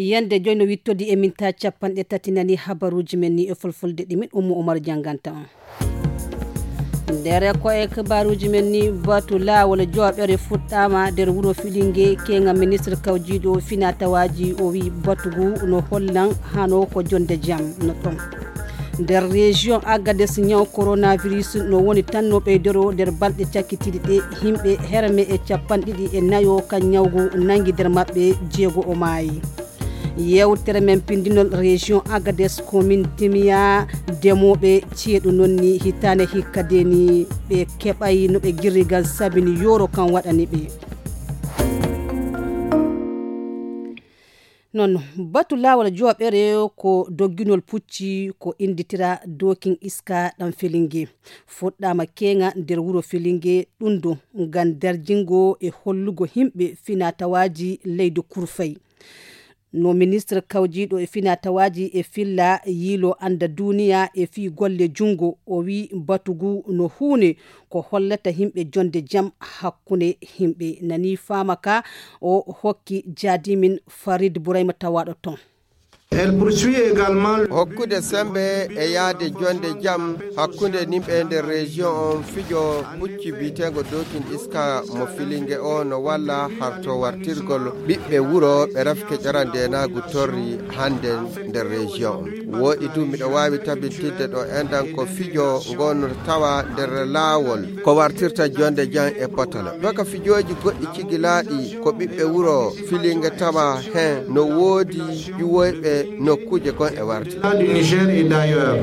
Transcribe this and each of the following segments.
yande joyno wittodi e minta capanɗe tati nani habaruji men ni e fulfulde ɗimin Umar janganta on. Ndere ko e kabaruji men ni batu lawol joɓere fuɗɗama nder wuro Filingue kenga ministre kawjiɗo finatawaji o wi batugu no hollan hano ko jonde jam no ton. Nder région Agadez nyaw coronavirus no woni tan no ɓeydoro nder balɗe cakkitiɗi ɗe himɓe herme e capanɗiɗi e nayo kan nyawgu nangi nder maɓɓe jeego o maayi. Yewtere men pindinol région Agadez commune Timiya demoɓe ceeɗu nonni hitane hikkadeni ɓe keɓay no ɓe girrigal sabini yoro kan waɗani ɓe. Non batu lawol joɓere ko dogginol pucci ko inditira dokin iska ɗan Filingue fuɗɗama kenga nder wuro Filingue ɗundo ngam darjingo e hollugo himɓe finatawaji leydi Kurfay. No ministre kawjiɗo e finatawaji e filla yilo anda duniya e fi golle jungo o wi batugu no huune ko hollata himɓe jonde jam hakkunde himɓe nani famaka o hokki jadimin Farid Bourayma tawaɗo ton. Elle poursuit également hokkude sembe e yaade jonde jam hakkunde nimɓe nder région on fijo pucci bitego dokin iska mo Filingue o no walla harto wartirgol ɓiɓɓe wuro ɓe rafke ƴarandenagu torri hande nder région on woɗi du miɗo wawi tabitidde ɗo endan ko fijo gon tawa nder laawol ko wartirta jonde jam e potala doka fijoji goɗɗi cigilaɗi ko ɓiɓɓe wuro Filingue tawa hen no woodi ƴuwoyɓe nokkuje kon e warti du Niger et d'ailleurs.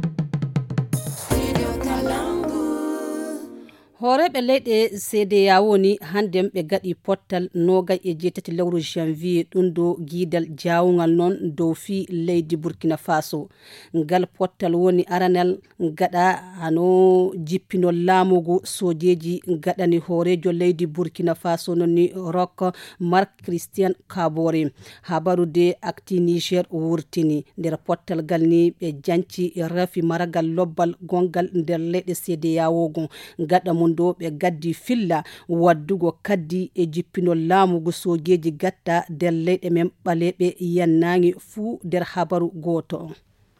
Horeɓe leyɗe CEDEAO ni handem ɓe gaɗi pottal nogay e jeetati lewru janvier ɗum do guidal jawgal non dow fi leydi Burkina Faso. Ngal pottal woni aranal gaɗa hano jippinol laamugo sojeji gaɗani horejo leydi Burkina Faso nonni Roch Marc Christian Kabore. Habarude Acti Niger wurtini nder pottal gal ni ɓe janci rafi maragal lobbal gongal nder leyɗe CEDEAO gon gaɗa mun do ɓe gaddi filla waddugo kaddi e jippinol laamugo sojeji gatta nder leyɗe men ɓaleɓe yannangi fuu nder habaru goto on.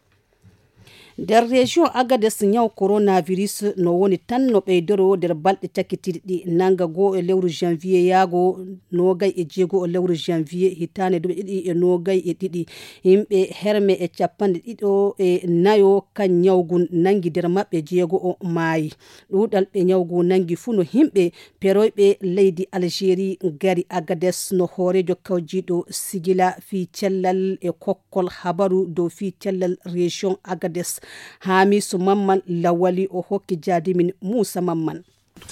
Nder région Agadez nyaw coronavirus no woni tan no ɓeydoro nder balɗe cakkitiɗi nanga go e lewru janvier yaago nogay e jeego o lewru janvier hitane ɗum ɗiɗi e nogay e ɗiɗi himɓe herme e capanɗe ɗiɗo e nayo kan nyawgu nangi nder maɓɓe jeego o maayi ɗuɗal ɓe nyawgu nangi fuu no himɓe peroyɓe leydi Algérie gari Agadez no horejo kawjiɗo sigila fi cellal e kokkol habaru dow fi cellal région Agadez Hamisu Mamman Lawali o hokki jadimin Moussa Mamman.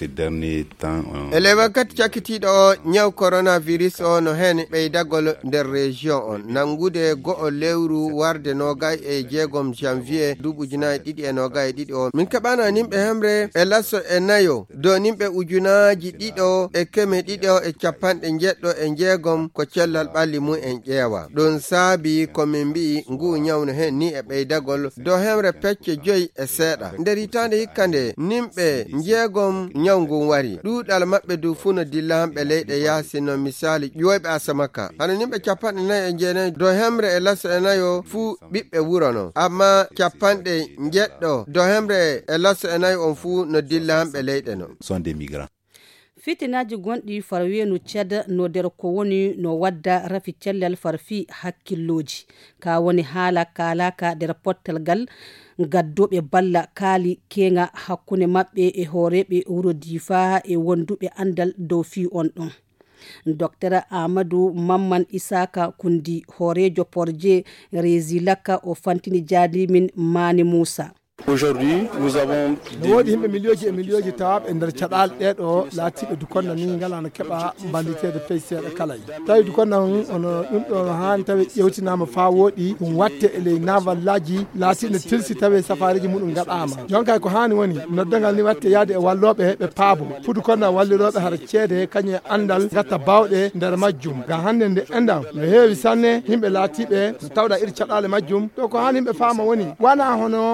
ele wakkati cakkitiɗo nyaw coronavirus o no hen ɓeydagol nder région on nangude go'o lewru warde nogay e jeegom janvier duɓujunaji ɗiɗi e nogay e ɗiɗi o min keɓana nimɓe hemre e lasso e nayo dow nimɓe ujunaji ɗiɗo e keme ɗiɗo e capanɗe jeɗɗo e jeegom ko cellal ɓalli mum en ƴeewa ɗum saabi komin mbi ngu nyawno hen ni e ɓeydagol dow hemre pecce 5 e seeɗa nder hitande hikkande nimɓe jeegom nyawngu wari ɗuɗal maɓɓe du fu no dilla hamɓe leyɗe yaasi no misali ƴoyɓe Asamaka hano nimɓe capanɗe 4 e jeenayi dow hemre e lasso e nayo fuu ɓiɓɓe wuro no amma capanɗe jeɗɗo dow hemre e lasso e nayi on fuu no dilla hamɓe leyɗe no sont des migrants. Fitinaji gonɗi farwenu Tchad no nder ko woni no wadda rafi cellal farfi hakkilloji ka woni haala kalaka nder pottal gal gaddoɓe balla kaali kenga hakkunde maɓɓe e horeɓe wuro Difa e wonduɓe andal dow fi on ɗon. Dr Amadou Mamman Isaka kundi horejo porje Rezilaka o fantini jadimin Mani Moussa. Aujourd'hui, nous avons woodi himɓe milioji e milioji tawaɓe nder caɗale ɗeɗo laatiɓe dukonna ni ngala no keɓa ballitede pey seeɗa kala tawi dukonna ono ɗum ɗo hani tawi ƴewtinama fa woɗi ɗum watte e ley navallaji laatiɗo tilsi tawi safariji muɗum gaɗama jonka ko hani woni noddagal ni watte yaade e walloɓe heɓe paabo fudu konna walliroɓe hara ceede kañum e andal gatta bawɗe nder majjum ga hande nde enɗam no heewi sanne yimɓe laatiɓe so tawɗa iri caɗale majjum ɗo ko hani yimɓe faama woni wana hono ñaw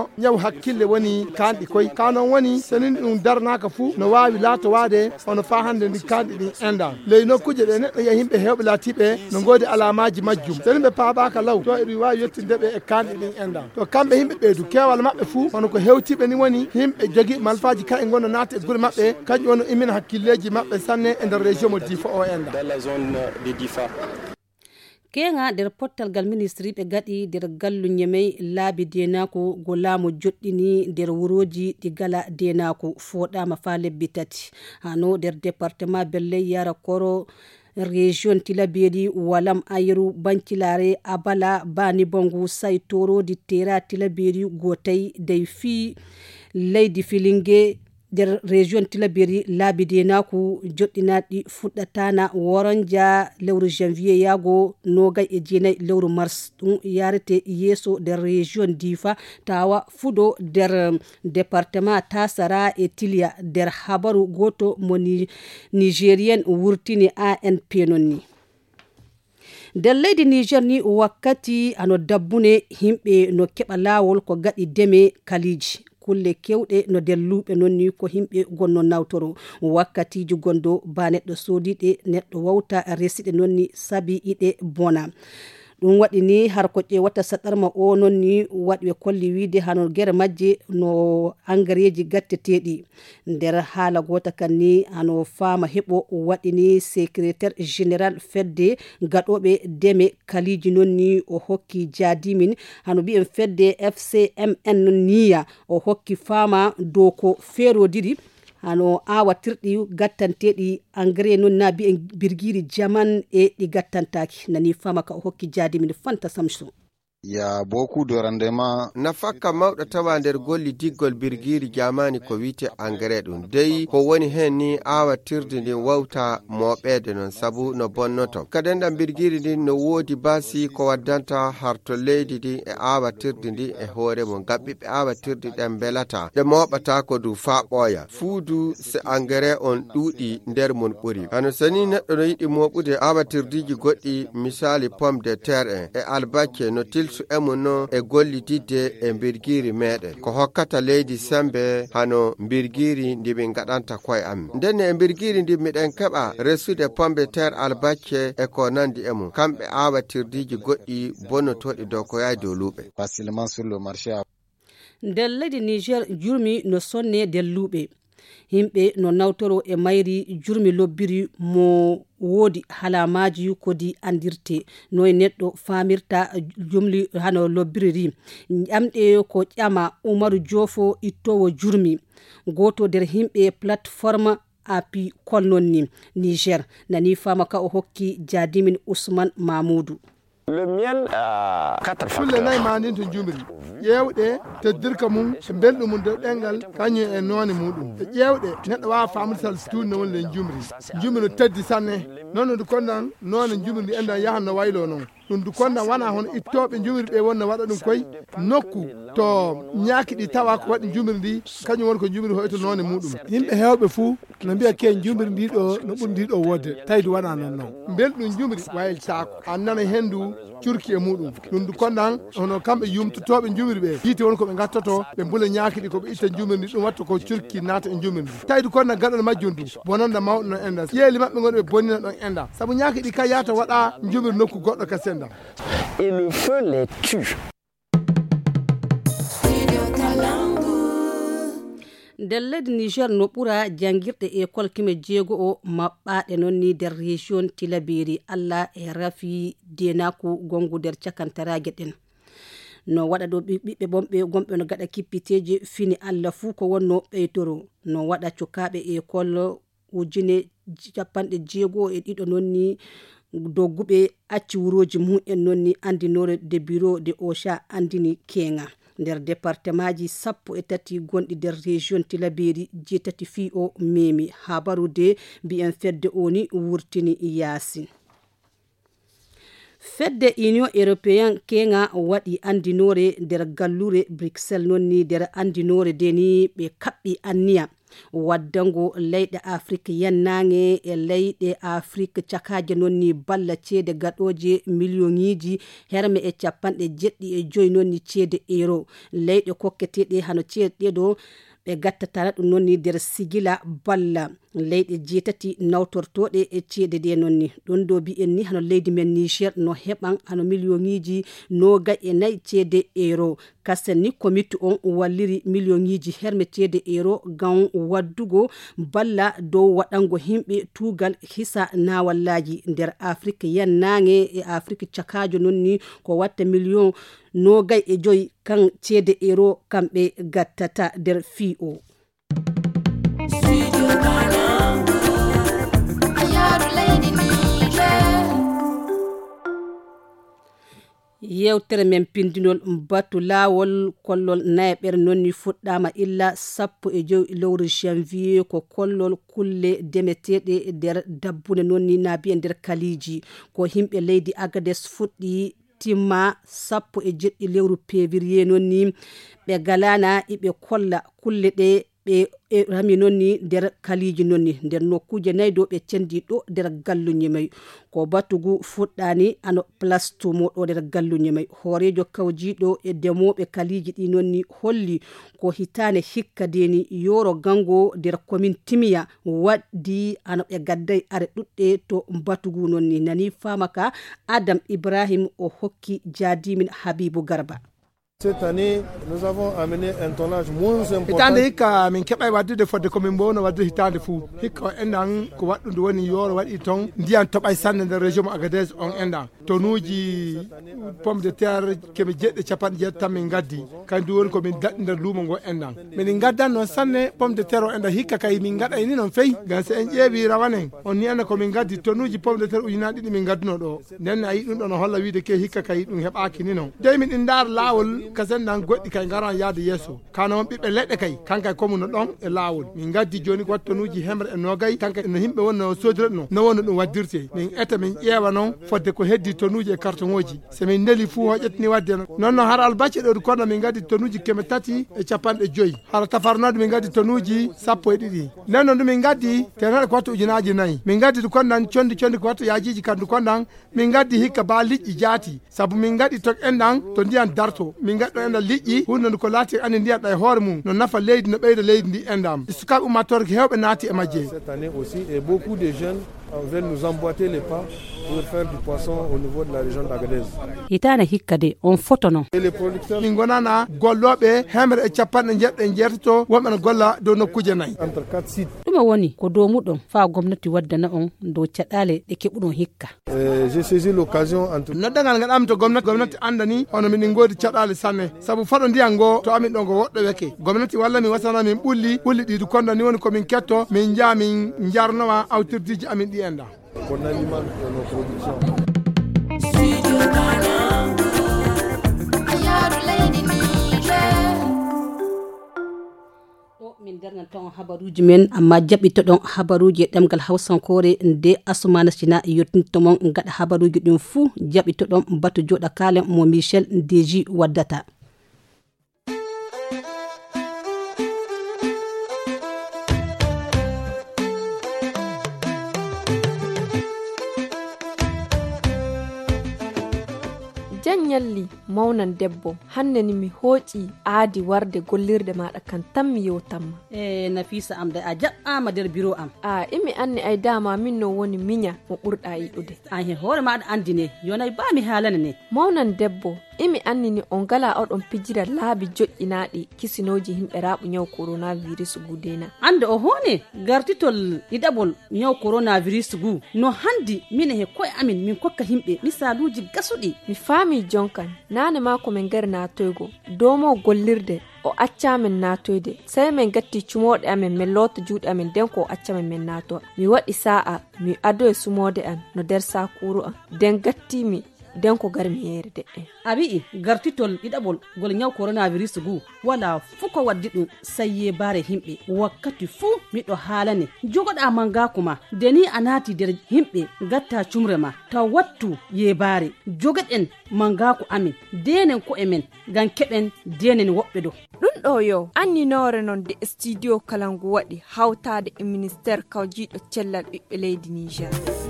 hakkille woni kandi koy kanon woni senin dum darnaka fu no wawi lato wade ono fa hande ndi kandi din enda ley nokkuje ɗe neɗɗo ya himɓe hewɓe laatiɓe no godi alamaji majjum senin ɓe paabaka law to eɗum wawi yettindeɓe e kandi ɗin enda to kamɓe himɓe ɓeydu kewal maɓɓe fu hono ko hewtiɓe ni woni himɓe jogui malfaji ka e gonno naata e guure maɓɓe kañum woni imina hakkilleji maɓɓe sanne e nder région mo Difa o enda kenga nder pottal gal ministry ɓe gaɗi nder gallu ñemey laabi denako go laamu joɗɗini nder wuroji ɗi gala denako foɗama fa lebbi tati hano nder département belley yara koro région tilaberi walam ayru bancilare abala bani bongo say torodi tera tilaberi gotay dey fi leydi filingue nder région tilaberi laabi denako joɗɗinaɗi fuɗɗatana woronja lewru janvier yago nogay e jeenayi lewru mars ɗum yarete yeeso nder région difa tawa fuɗo nder département tasara e tilia nder habaru goto mo nigérien wurtini ANP nonni nder leydi niger ni wakkati ano dabbune himɓe no keɓa lawol ko gaɗi deme kaliji kulle kewɗe no nder luuɓe noon ni ko himɓe gonno nawtoro wakkatiji gondo ba neɗɗo soodiɗe neɗɗo wawta resiɗe noon ni saabi iɗe bona ɗum waɗi ni har ko ƴewata saɗarma o noon ni waɗi ɓe kolli wiide hano guere majje no engrais ji gatteteɗi nder haala gota kan ni hano fama heɓo waɗi ni secrétaire général fedde gaɗoɓe deme kaliji noon ni o hokki jaadimin hano mbiyen fedde FCMN noon niya o hokki fama dow ko feerodiri hano awatirɗi gattanteɗi engrais noon na mbiyen birguiri jaman e ɗi gattantaki nani fama ka o hokki jaadimin Fanta Samson. Ya beaucoup de rendement nafakka mawɗo tawa nder golli diggol birgiri jamani ko wiite engrais ɗum dey ko woni hen ni awatirde ndin wawta moɓede non sabu no bonnoto kadenda birgiri ndin no woodi basi ko waddanta harto leydi ndi e awatirde ndi e hoore mum ngam ɓiɓɓe awatirde ɗen belata ɗe moɓata ko du fa ɓooya fuudu se engrais on ɗuuɗi nder mum ɓuri hano sani neɗɗo no yiɗi moɓude awatirdeji goɗɗi misali pomme de terre e albacce no tilsu emuno e gollididde e birgiri meɗen ko hokkata leydi sembe hano birgiri ndi min gaɗanta koye amin nden e birgiri ndi miɗen keɓa resude pomme de terre albacce e ko nandi e mum kamɓe awatirdeji goɗɗi bonnotoɗi dow ko yahi dow luuɓe facilement sur le marché. nder leydi niger jurmi no sonne nder luuɓe himɓe no nawtoro e mayri jurmi lobbiri mo woodi halamaji kodi andirte noye neɗɗo famirta jumli hano lobbiriri ƴamɗe ko ƴama Umaru Jofo ittowo jurmi goto nder himɓe plateforme api kolnonni Niger nani fama ka o hokki jaadimin Ousmane Mamoudou. Le miel a 4 facteurs. Fulle nay mandin to jumri ƴewɗe teddirka mum e belɗum mum dow ɗengal kañum e noone muɗum e ƴewɗe neɗɗo wawa famde sal stude no woni len jumri no teddi sanne noon ndu kondan noone jumri ndi endan yahan no waylo noon ɗum du kondan wona hono ittoɓe jumri ɓe wonno waɗa ɗum koye nokku to ñaaki ɗi tawa ko waɗi jumri ndi kañum woni ko jumri hoyto noone muɗum yimɓe hewɓe fuu no mbiya ke jumri ndi ɗo no ɓuri ndi ɗo wodde tawdi wona noon noon belɗum jumri wayi saako annana hendu curki e muɗum ɗum du kondan hono kamɓe yumtotoɓe jumri ɓe yiite won koɓe gattoto ɓe mbula ñaaki ɗi koɓe itta jumri ndi ɗum watta ko curki naata e jumri ndi tawdi kondan gaɗon majjum du bonanda mawɗo no enda yeeli maɓɓe gonɓe bonnina ɗon enda saabu ñaaki ɗi kay yahata waɗa jumri nokku goɗɗo ka senda Et le feu les tue. nder leydi niger no ɓura jangirɗe école kime jeego o maɓɓaɗe noon ni nder région tilaberi allah e rafi denako gongu nder cakantarague ɗen no waɗa ɗo ɓiɓɓe gonɓe no gaɗa kippiteje fini allah fuu ko wonno ɓeytoro no waɗa cukaɓe école ujune 60 noon ni dogguɓe acci wuroji mumen noon ni andinore de bureau de OCHA andini kenga nder département ji 13 gonɗi nder région tilaberi 7 fi o memi habaru de mbiyen fedde oni wurtini yasin fedde union européen kenga waɗi andinore nder gallure bruxelles nonni nder andinore deni ɓe kaɓɓi anniya waddango leyɗe afrique yannange e leyɗe afrique cakaje nonni balla ceede gaɗoje millioniji herme e 75 nonni ceede euro leyɗe kokketeɗe hano ceede ɗeɗo ɓe gattata ɗum nonni nder sigila balla leyɗe jeetati nawtortoɗe e ceede ɗe nonni ɗon do bi'en ni hano leydi men Niger no heɓan hano millioniji 24 ceede euro kasen ni comité on walliri millioniji herme ceede euro gam waddugo balla dow waɗango himɓe tugal hisa nawallaji nder afrique yannange e afrique cakajo nonni ko watta million 25 kan ceede euro kamɓe gattata nder fi'o. Yewtere men pindinol batu lawol kollol nayaɓere nonni fuɗɗama illa 15 lewru janvier ko kollol kulle demeteɗe nder dabbune nonni naabi e nder kaliji ko himɓe leydi Agades fuɗɗi timma 17 lewru février nonni ɓe galana iɓe kolla kulle ɗe ɓe rami nonni nder kaliji nonni nder nokkuje nayi do ɓe cendi ɗo nder gallunye may ko batugu fuɗɗani ano place to moɗo nder gallunye may hoorejo kawjiɗo e demoɓe kaliji ɗi nonni holli ko hitane hikka deni yoro gango nder commune Timiya waddi ano ɓe gadday are ɗuɗɗe to batugu nonni nani famaka Adam Ibrahim o hokki Jadimin Habibou Garba. Cette année, nous avons amené un tonnage moins important. Hitande hikka min keɓay waddude fodde komin mbowno wadde hitande fuu hikka endan ko waɗɗude woni yoro waɗi ton ndiyan toɓay sanne nder région mo Agadez on endan tonuji pomme de terre kemi jeɗɗe capanɗe jeetati min gaddi kandu woni komin daɗɗi nder luumo ngo endan min gaddan noon sanne pomme de terre o endan hikka kay min gaɗay ni noon feyi gan so en ƴeewi rawanen on ni anda komin gaddi tonuji pomme de terre ujunaje ɗiɗi min gadduno ɗo nden a yi ɗum ɗo no holla wiide ke hikka kay ɗum heɓaki ni noon dey min ɗin dar lawol kasen nan goɗɗi kay garan yaade yesso kana on ɓiɓɓe leɗɗe kay kanka komuno ɗon e lawol min gaddi joni ko wattonuji hemre e nogay kanka no himɓe wonno sodira ɗum no wonno ɗum waddirte min eta min ƴeewa noon fodde ko heddi tonuji e carton oji so min ndeli fuu hoƴetni wadde non no har albacce ɗo kono min gaddi tonuji 350 har tafarnode min gaddi tonuji 12 nden non ɗum min gaddi tenaɗe ko watto ujunaji 4 min gaddi ɗo kondan condi ko watto yajiji kandu kondan min gaddi hikka ba liƴƴi jaati saabu min gaddi tok enɗan to ndiyan darto min gaddi ɗo enɗan liƴƴi hunde ko laati andi ndiyan ɗa e hoore mum no nafa leydi no ɓeyda leydi ndi endam sukaɓe ummatore ko hewɓe naati e majje. Cette année aussi et beaucoup de jeunes veulent nous emboîter les pas pour faire du poisson au niveau de la région d'Agadez. Hitane hikkade on fotono. Et les producteurs min gonana golloɓe hemre e capanɗe jeɗɗe jeertito wonɓe no golla dow nokkuje 4 entre 4 sites. ɗuma woni ko dow muɗon fa gomnati waddana on dow caɗale ɗe keɓuɗon hikka. J'ai saisi l'occasion entre noddagal gaɗami to gomnati andani hono min godi caɗale sanne saabu faɗo ndiyan ngo to amin ɗo ngo woɗɗo weke gomnati walla min wasana min ɓulli ɗiɗi kondo ni woni komin ketto min jaa min jarnowa awtirdiji amin ɗi enda qu'on alimente nos productions. min darnanton habaruji men amma jaɓɓitoɗon habaruji e ɗemgal hawsankore nde Asumana Sina yettintomon gaɗa habaruji ɗum fuu jaɓɓitoɗon batu joɗa kalen mo Michel Deji waddata. janyalli mawnan debbo hanne ni mi hooƴi aadi warde gollirde maɗa kan tan mi yewtanma Nafisa am da a jaɓɓama nder bureau am imi anni ay dama min no woni miña mo ɓurɗa yiɗude an hen hoore maɗa andine yonay ba mi haalana ne mawnan debbo imi annini on gala oɗon pijira laabi joƴƴinaɗi kisinoji himɓe raaɓu ñaw coronavirus gudena ande o hone gartitol ɗiɗaɓol ñaw coronavirus gu no handi min he koye amin min kokka himɓe misaluji gasuɗi mi faami jonkan nane ma ko min gari natoygo domo gollirde o accamen natoyde sai min gatti cumoɗe amen min loota juuɗe amen nden ko o accamen min nato mi waɗi sa'a mi ado e sumode an no nder sakuru an nden gattimi den ko garmiyere de abi gartitol idabol gol nyaw coronavirus gu wala fuko waddi dum sayye bare himbe wakkati fu mido halane jogoda manga kuma deni anati der himbe gatta cumrema ta wattu ye bare jogaden manga ku amin denen ko emen gan keben denen wobbe do dun do yo anni nore non de studio kalangu wadi hawtade e ministère kawjido cellal bibbe leydi Niger.